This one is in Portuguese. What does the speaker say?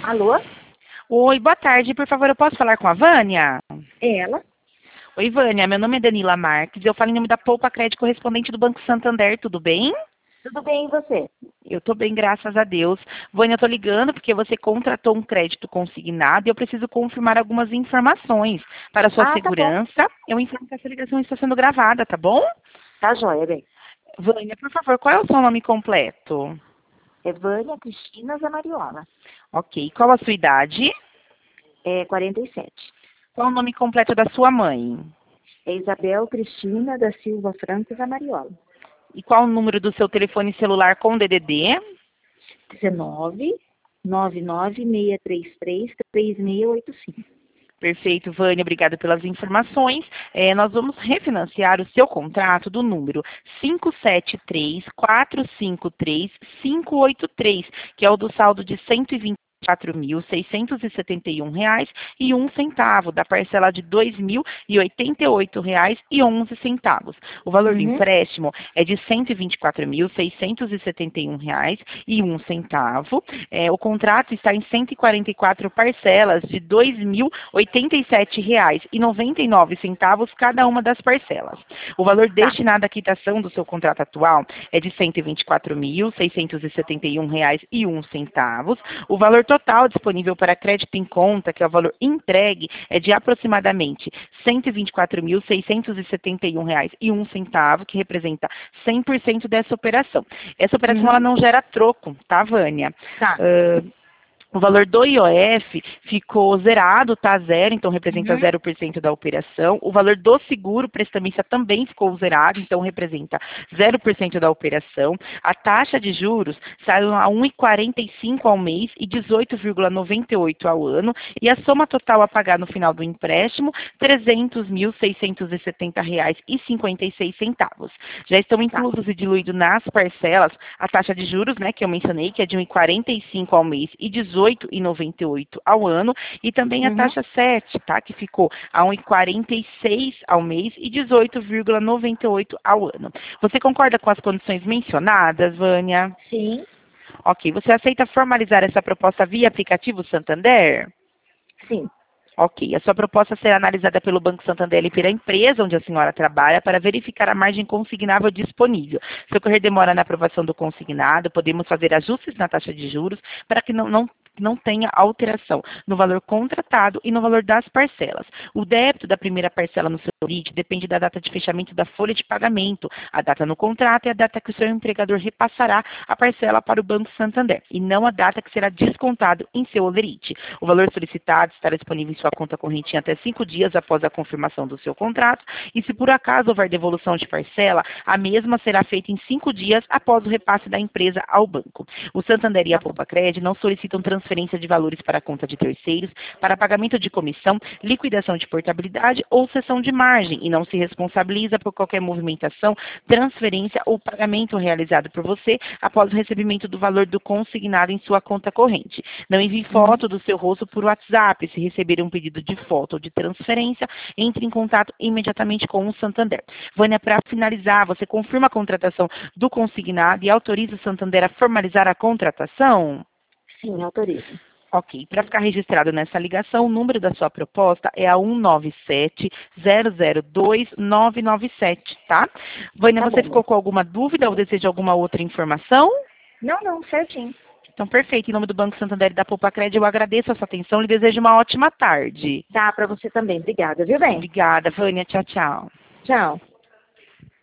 Alô? Oi, boa tarde. Por favor, eu posso falar com a Vânia? É ela? Oi, Vânia. Meu nome é Danila Marques. Eu falo em nome da Poupa Crédito correspondente do Banco Santander. Tudo bem? Tudo bem, e você? Eu tô bem, graças a Deus. Vânia, eu tô ligando porque você contratou um crédito consignado e eu preciso confirmar algumas informações. Para a sua Ah, tá bom. segurança, eu informo que essa ligação está sendo gravada, tá bom? Tá joia, bem. Vânia, por favor, qual é o seu nome completo? É Vânia Cristina Zamariola. Ok. Qual a sua idade? É 47. Qual o nome completo da sua mãe? É Isabel Cristina da Silva Franco Zamariola. E qual o número do seu telefone celular com DDD? 19 99633 3685. Perfeito, Vânia, obrigada pelas informações. Nós vamos refinanciar o seu contrato do número 573-453-583, que é o do saldo de R$ 124.671,01, da parcela de R$ 2.088,11. O valor do empréstimo é de R$ 124.671,01. O contrato está em 144 parcelas de R$ 2.087,99 cada uma das parcelas. O valor destinado à quitação do seu contrato atual é de R$ 124.671,01. O valor total disponível para crédito em conta, que é o valor entregue, é de aproximadamente R$ 124.671,01, que representa 100% dessa operação. Essa operação ela não gera troco, tá, Vânia? Tá. O valor do IOF ficou zerado, tá? Zero, então representa 0% da operação. O valor do seguro prestamista também ficou zerado, então representa 0% da operação. A taxa de juros saiu a 1,45 ao mês e 18,98 ao ano. E a soma total a pagar no final do empréstimo, R$ 300.670,56. Já estão inclusos e diluídos nas parcelas a taxa de juros, né, que eu mencionei, que é de 1,45 ao mês e 18,98 ao ano, e também a taxa 7, tá, que ficou a 1,46 ao mês e 18,98 ao ano. Você concorda com as condições mencionadas, Vânia? Sim. Ok. Você aceita formalizar essa proposta via aplicativo Santander? Sim. Ok. A sua proposta será analisada pelo Banco Santander e pela empresa onde a senhora trabalha para verificar a margem consignável disponível. Se ocorrer demora na aprovação do consignado, podemos fazer ajustes na taxa de juros para que não tenha alteração no valor contratado e no valor das parcelas. O débito da primeira parcela no seu LIT depende da data de fechamento da folha de pagamento, a data no contrato e a data que o seu empregador repassará a parcela para o Banco Santander, e não a data que será descontado em seu holerite. O valor solicitado estará disponível em sua conta corrente em até 5 dias após a confirmação do seu contrato, e se por acaso houver devolução de parcela, a mesma será feita em 5 dias após o repasse da empresa ao banco. O Santander e a Poupa Crédito não solicitam transferência de valores para a conta de terceiros, para pagamento de comissão, liquidação de portabilidade ou cessão de margem, e não se responsabiliza por qualquer movimentação, transferência ou pagamento realizado por você após o recebimento do valor do consignado em sua conta corrente. Não envie foto do seu rosto por WhatsApp. Se receber um pedido de foto ou de transferência, entre em contato imediatamente com o Santander. Vânia, para finalizar, você confirma a contratação do consignado e autoriza o Santander a formalizar a contratação? Sim, autorizo. Ok. Para ficar registrado nessa ligação, o número da sua proposta é a 197-002-997, tá? Vânia, você ficou com alguma dúvida ou deseja alguma outra informação? Não, certinho. Então, perfeito. Em nome do Banco Santander e da Poupa Crédito, eu agradeço a sua atenção e lhe desejo uma ótima tarde. Tá, pra você também. Obrigada, viu bem? Obrigada, Vânia. Tchau, tchau. Tchau.